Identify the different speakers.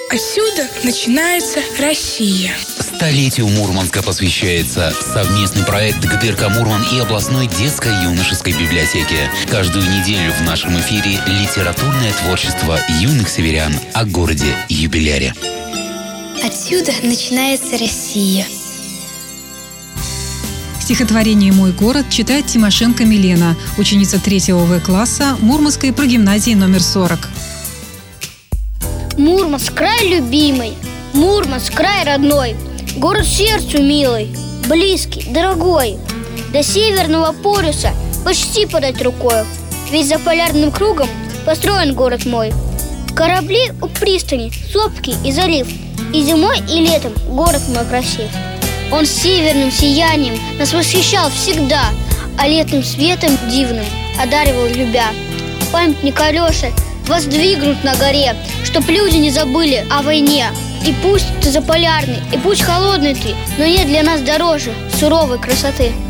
Speaker 1: Отсюда начинается Россия.
Speaker 2: Столетию Мурманска посвящается совместный проект ГТРК Мурман и областной детско-юношеской библиотеки. Каждую неделю в нашем эфире литературное творчество юных северян о городе-юбиляре.
Speaker 3: Отсюда начинается Россия.
Speaker 4: Стихотворение «Мой город» читает Тимошенко Милена, ученица 3 В-класса Мурманской прогимназии номер 40.
Speaker 5: Мурманск край любимый, Мурманск край родной, город сердцу милый, близкий, дорогой. До Северного полюса почти подать рукой, ведь за полярным кругом построен город мой. Корабли у пристани, сопки и залив, и зимой, и летом город мой красив. Он северным сиянием нас восхищал всегда, а летним светом дивным одаривал любя. Памятник Алёше воздвигнут на горе, чтоб люди не забыли о войне. И пусть ты заполярный, и пусть холодный ты, но нет для нас дороже суровой красоты.